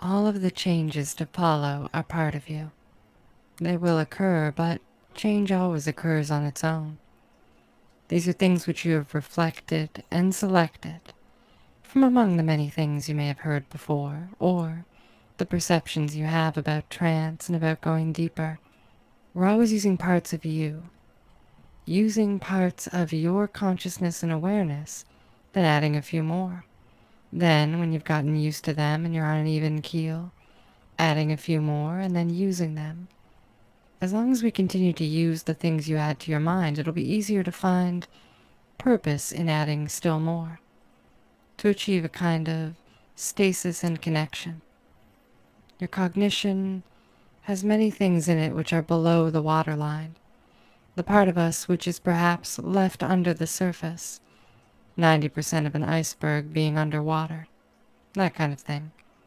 all of the changes to follow are part of you. They will occur, but change always occurs on its own. These are things which you have reflected and selected from among the many things you may have heard before, or the perceptions you have about trance and about going deeper. We're always using parts of you, using parts of your consciousness and awareness, then adding a few more. Then, when you've gotten used to them and you're on an even keel, adding a few more and then using them. As long as we continue to use the things you add to your mind, it'll be easier to find purpose in adding still more, to achieve a kind of stasis and connection. Your cognition has many things in it which are below the waterline, the part of us which is perhaps left under the surface, 90% of an iceberg being underwater, that kind of thing.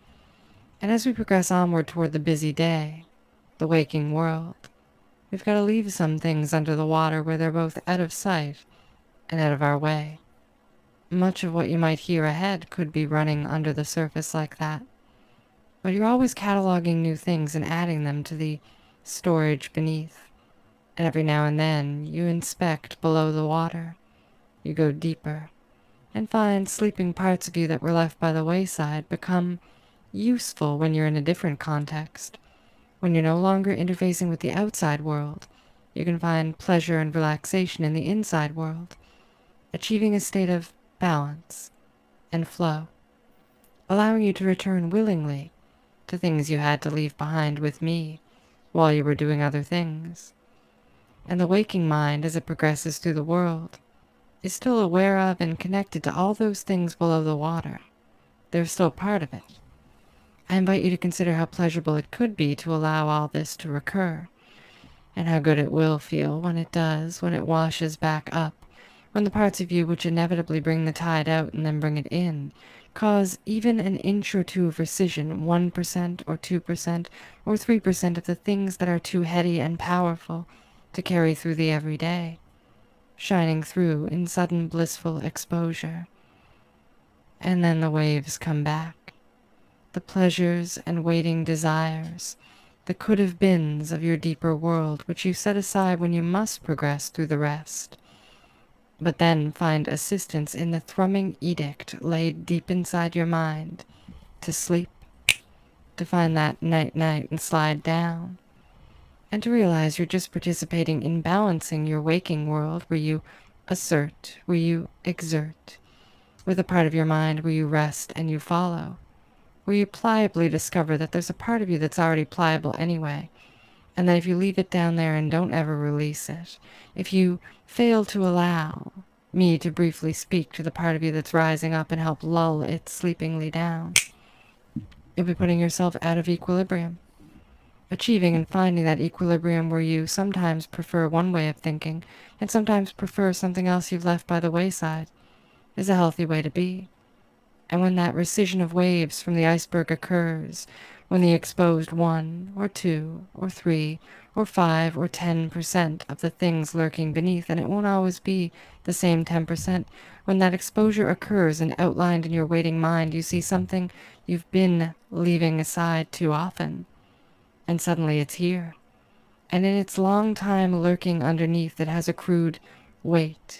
And as we progress onward toward the busy day, the waking world, we've got to leave some things under the water where they're both out of sight and out of our way. Much of what you might hear ahead could be running under the surface like that. But you're always cataloging new things and adding them to the storage beneath. And every now and then you inspect below the water. You go deeper and find sleeping parts of you that were left by the wayside become useful when you're in a different context. When you're no longer interfacing with the outside world, you can find pleasure and relaxation in the inside world, achieving a state of balance and flow, allowing you to return willingly to things you had to leave behind with me while you were doing other things. And the waking mind, as it progresses through the world, is still aware of and connected to all those things below the water. They're still part of it. I invite you to consider how pleasurable it could be to allow all this to recur, and how good it will feel when it does, when it washes back up, when the parts of you which inevitably bring the tide out and then bring it in, cause even an inch or two of rescission, 1% or 2% or 3% of the things that are too heady and powerful to carry through the everyday, shining through in sudden blissful exposure. And then the waves come back. The pleasures and waiting desires, the could-have-beens of your deeper world, which you set aside when you must progress through the rest, but then find assistance in the thrumming edict laid deep inside your mind to sleep, to find that night-night and slide down, and to realize you're just participating in balancing your waking world where you assert, where you exert, with a part of your mind where you rest and you follow, where you pliably discover that there's a part of you that's already pliable anyway, and that if you leave it down there and don't ever release it, if you fail to allow me to briefly speak to the part of you that's rising up and help lull it sleepingly down, you'll be putting yourself out of equilibrium. Achieving and finding that equilibrium where you sometimes prefer one way of thinking and sometimes prefer something else you've left by the wayside is a healthy way to be. And when that rescission of waves from the iceberg occurs, when the exposed 1 or 2 or 3 or 5 or 10% of the things lurking beneath, and it won't always be the same 10%, when that exposure occurs and outlined in your waiting mind, you see something you've been leaving aside too often, and suddenly it's here. And in its long time lurking underneath, it has accrued weight.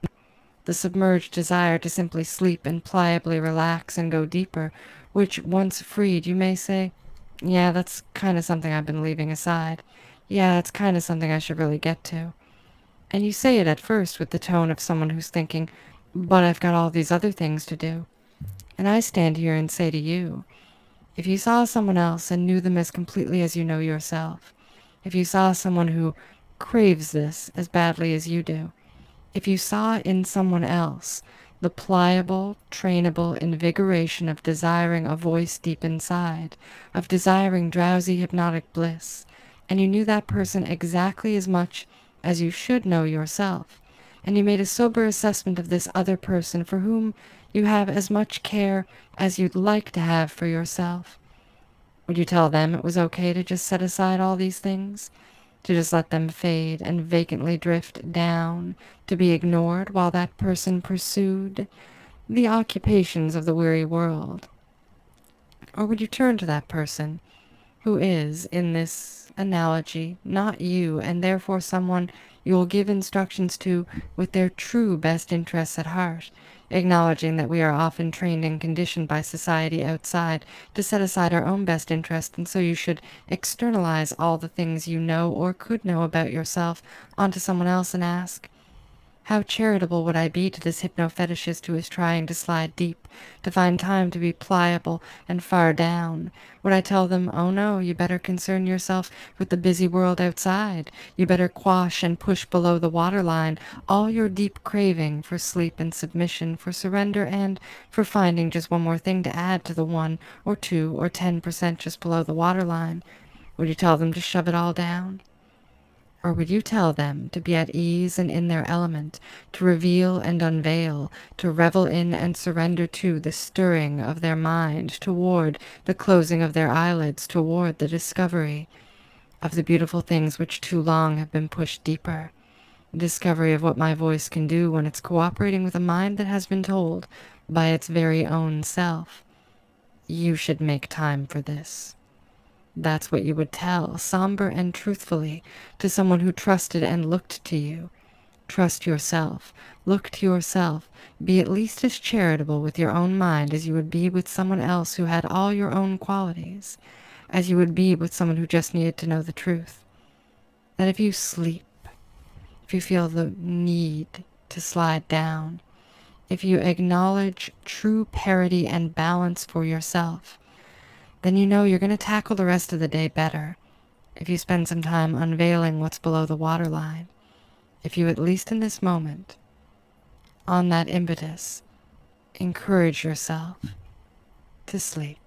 The submerged desire to simply sleep and pliably relax and go deeper, which once freed, you may say, yeah, that's kind of something I've been leaving aside. Yeah, it's kind of something I should really get to. And you say it at first with the tone of someone who's thinking, but I've got all these other things to do. And I stand here and say to you, if you saw someone else and knew them as completely as you know yourself, if you saw someone who craves this as badly as you do, if you saw in someone else the pliable, trainable invigoration of desiring a voice deep inside, of desiring drowsy hypnotic bliss, and you knew that person exactly as much as you should know yourself, and you made a sober assessment of this other person for whom you have as much care as you'd like to have for yourself, would you tell them it was okay to just set aside all these things? To just let them fade and vacantly drift down, to be ignored while that person pursued the occupations of the weary world? Or would you turn to that person who is, in this analogy, not you, and therefore someone you will give instructions to with their true best interests at heart, acknowledging that we are often trained and conditioned by society outside to set aside our own best interest, and so you should externalize all the things you know or could know about yourself onto someone else and ask, how charitable would I be to this hypno-fetishist who is trying to slide deep, to find time to be pliable and far down? Would I tell them, oh no, you better concern yourself with the busy world outside. You better quash and push below the waterline all your deep craving for sleep and submission, for surrender, and for finding just one more thing to add to the 1 or 2 or 10% just below the waterline? Would you tell them to shove it all down? Or would you tell them to be at ease and in their element, to reveal and unveil, to revel in and surrender to the stirring of their mind, toward the closing of their eyelids, toward the discovery of the beautiful things which too long have been pushed deeper, the discovery of what my voice can do when it's cooperating with a mind that has been told by its very own self, you should make time for this. That's what you would tell, somber and truthfully, to someone who trusted and looked to you. Trust yourself. Look to yourself. Be at least as charitable with your own mind as you would be with someone else who had all your own qualities, as you would be with someone who just needed to know the truth. That if you sleep, if you feel the need to slide down, if you acknowledge true parity and balance for yourself, then you know you're going to tackle the rest of the day better if you spend some time unveiling what's below the waterline. If you, at least in this moment, on that impetus, encourage yourself to sleep.